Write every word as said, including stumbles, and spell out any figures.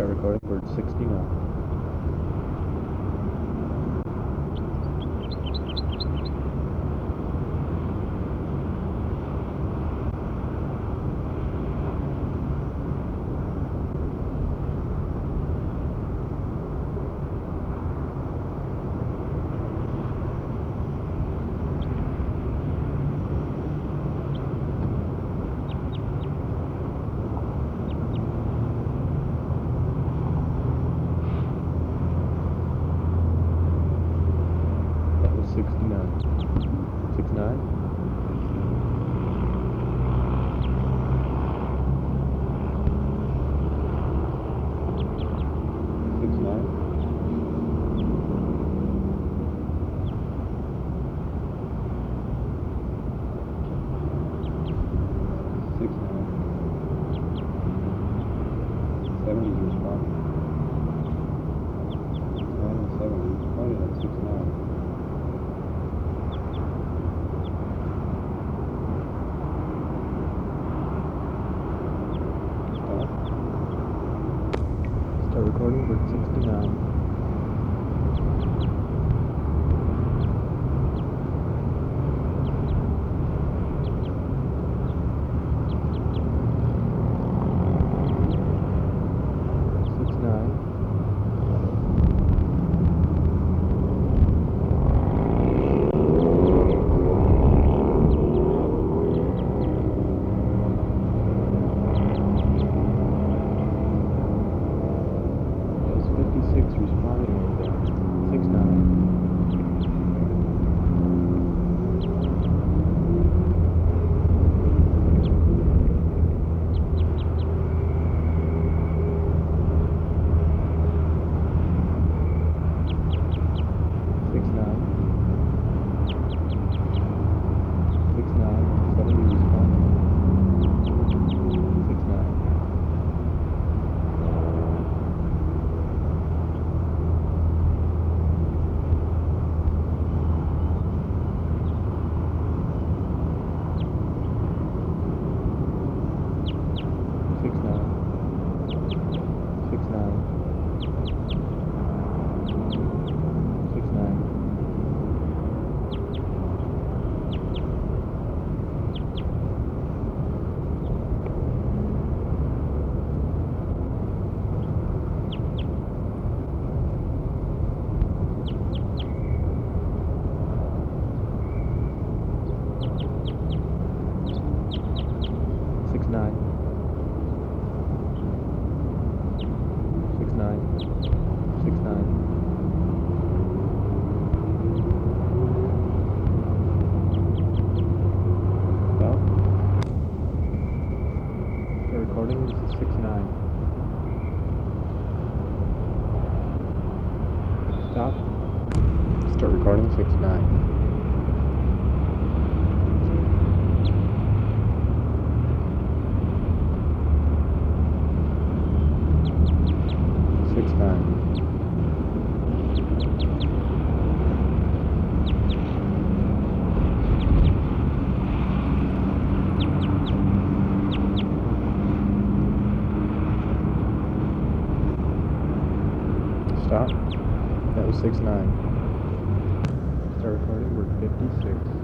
Start recording. We're at sixty-nine. sixty-nine. sixty-nine. sixty-nine. sixty-nine. seventy is responding. sixty-nine and seventy responded at sixty-nine. Start recording for sixty-nine. sixty-nine. fifty-six responding right there. sixty-nine. sixty-nine. sixty-nine. seventy responding. sixty-nine. Six nine. Six nine. Six nine. Six nine. Six nine. Six nine. Stop. The recording is six nine. Stop. Start recording six nine. Six nine. Stop. That was six nine. Start recording. We're fifty-six.